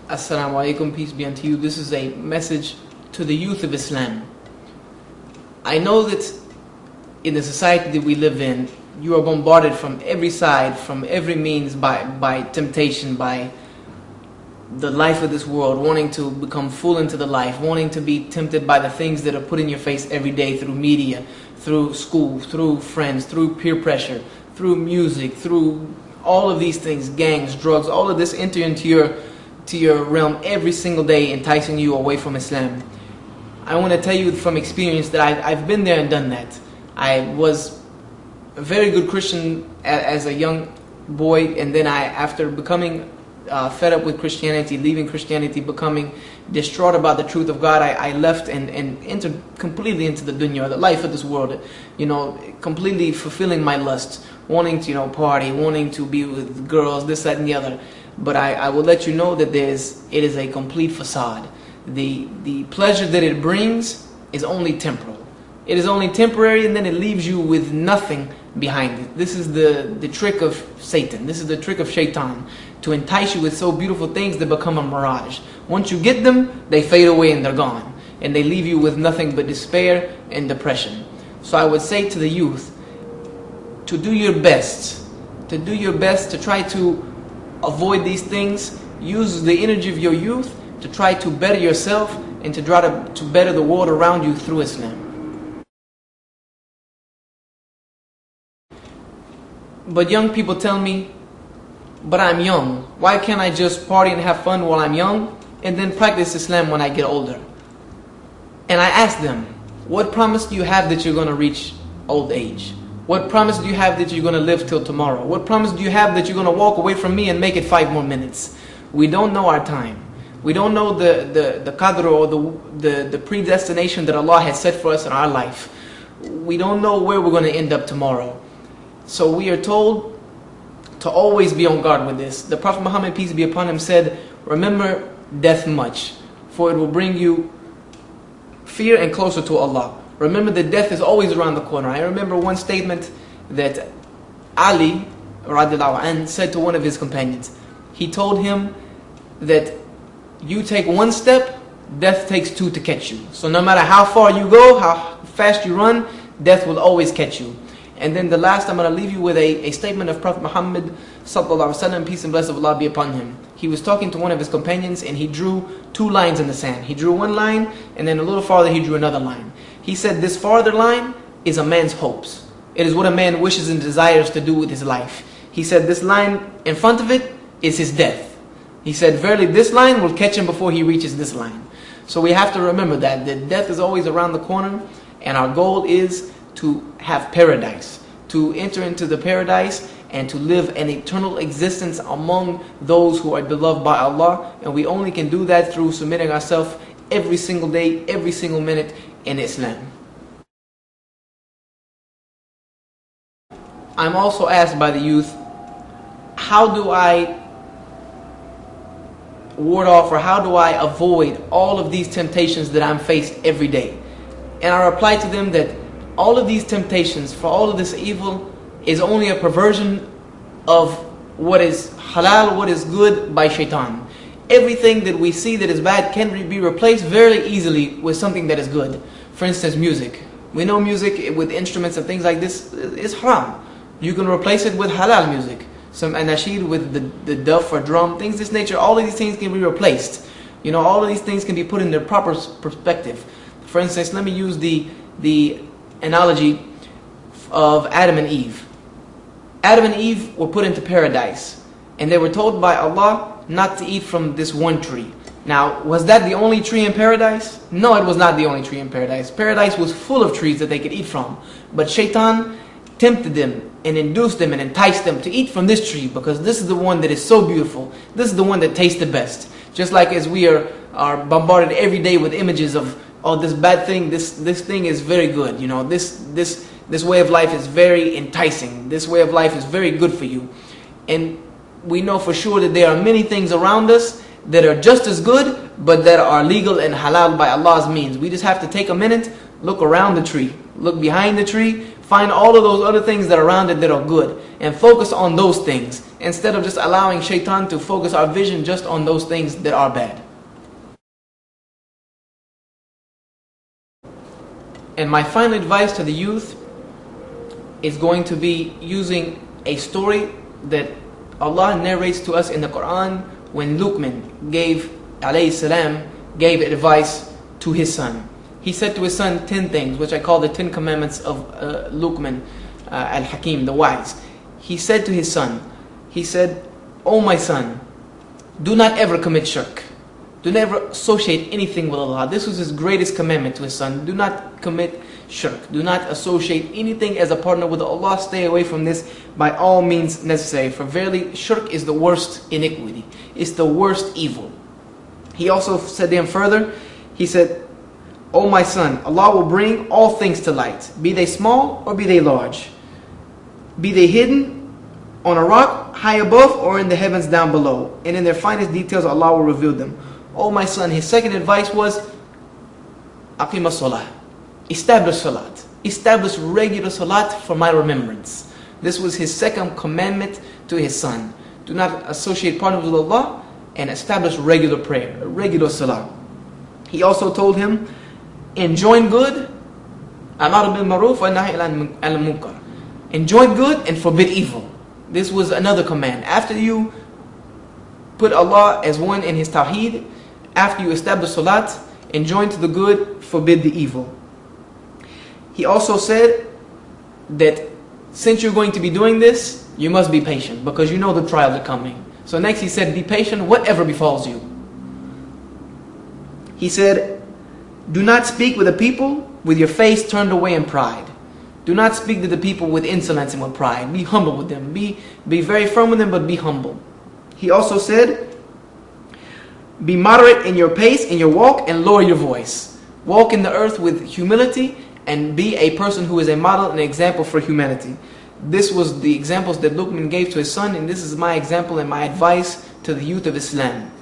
Assalamu alaikum, peace be unto you. This is a message to the youth of Islam. I know that in the society that we live in, you are bombarded from every side, from every means by temptation, by the life of this world, wanting to become full into the life, wanting to be tempted by the things that are put in your face every day through media, through school, through friends, through peer pressure, through music, through all of these things, gangs, drugs, all of this enter into your realm every single day, enticing you away from Islam. I want to tell you from experience that I've been there and done that. I was a very good Christian as a young boy, and then after becoming fed up with Christianity, leaving Christianity, becoming distraught about the truth of God, I left and entered completely into the dunya, the life of this world, completely fulfilling my lust, wanting to party, wanting to be with girls, this, that, and the other. But I will let you know that it is a complete facade. The pleasure that it brings is only temporal. It is only temporary, and then it leaves you with nothing behind it. This is the trick of Satan. This is the trick of Shaitan, to entice you with so beautiful things that become a mirage. Once you get them, they fade away and they're gone. And they leave you with nothing but despair and depression. So I would say to the youth, to do your best to try to avoid these things. Use the energy of your youth to try to better yourself and to try to better the world around you through Islam. But young people tell me, but I'm young. Why can't I just party and have fun while I'm young and then practice Islam when I get older? And I ask them, what promise do you have that you're going to reach old age? What promise do you have that you're going to live till tomorrow? What promise do you have that you're going to walk away from me and make it 5 more minutes? We don't know our time. We don't know the qadr or the predestination that Allah has set for us in our life. We don't know where we're going to end up tomorrow. So we are told to always be on guard with this. The Prophet Muhammad, peace be upon him, said, remember death much, for it will bring you fear and closer to Allah. Remember that death is always around the corner. I remember one statement that Ali radiallahu anh said to one of his companions. He told him that you take one step, death takes 2 to catch you. So no matter how far you go, how fast you run, death will always catch you. And then the last, I'm going to leave you with a statement of Prophet Muhammad sallallahu alaihi wasallam, peace and blessing of Allah be upon him. He was talking to one of his companions and he drew 2 lines in the sand. He drew one line and then a little farther he drew another line. He said this farther line is a man's hopes. It is what a man wishes and desires to do with his life. He said this line in front of it is his death. He said verily this line will catch him before he reaches this line. So we have to remember that death is always around the corner, and our goal is to have paradise, to enter into the paradise and to live an eternal existence among those who are beloved by Allah. And we only can do that through submitting ourselves every single day, every single minute in Islam. I'm also asked by the youth, how do I ward off, or how do I avoid all of these temptations that I'm faced every day? And I reply to them that all of these temptations, for all of this evil, is only a perversion of what is halal, what is good, by shaitan. Everything that we see that is bad can be replaced very easily with something that is good. For instance, music. We know music with instruments and things like this is haram. You can replace it with halal music. Some anashid with the duff or drum, things of this nature. All of these things can be replaced. All of these things can be put in their proper perspective. For instance, let me use the analogy of Adam and Eve. Adam and Eve were put into paradise, and they were told by Allah not to eat from this one tree. Now, was that the only tree in paradise? No, it was not the only tree in paradise. Paradise was full of trees that they could eat from. But shaitan tempted them and induced them and enticed them to eat from this tree, because this is the one that is so beautiful. This is the one that tastes the best. Just like as we are bombarded every day with images of, oh, this bad thing, this thing is very good. This way of life is very enticing. This way of life is very good for you. And we know for sure that there are many things around us that are just as good, but that are legal and halal by Allah's means. We just have to take a minute, look around the tree, Look behind the tree, find all of those other things that are around it that are good, and focus on those things, instead of just allowing shaitan to focus our vision just on those things that are bad. And my final advice to the youth is going to be using a story that Allah narrates to us in the Quran when Luqman gave advice to his son. He said to his son 10 things, which I call the 10 commandments of Luqman al-Hakim, the wise. He said to his son, he said, "O my son, do not ever commit shirk. Do never associate anything with Allah." This was his greatest commandment to his son. Do not commit shirk. Do not associate anything as a partner with Allah. Stay away from this by all means necessary. For verily, shirk is the worst iniquity. It's the worst evil. He also said to him further, he said, "O my son, Allah will bring all things to light, be they small or be they large. Be they hidden on a rock high above or in the heavens down below. And in their finest details, Allah will reveal them." Oh my son, his second advice was, "Aqim as-salah." Establish salat. Establish regular salat for my remembrance. This was his second commandment to his son. Do not associate partners with Allah, and establish regular prayer, regular salah. He also told him, enjoin good, amar bil maruf wa nahy anil munkar. Enjoin good and forbid evil. This was another command. After you put Allah as one in his tawheed, after you establish salat, enjoin to the good, forbid the evil. He also said that since you're going to be doing this, you must be patient, because you know the trials are coming. So next he said, be patient whatever befalls you. He said, do not speak with the people with your face turned away in pride. Do not speak to the people with insolence and with pride. Be humble with them. Be very firm with them, but be humble. He also said, be moderate in your pace, in your walk, and lower your voice. Walk in the earth with humility, and be a person who is a model and example for humanity. This was the examples that Luqman gave to his son, and this is my example and my advice to the youth of Islam.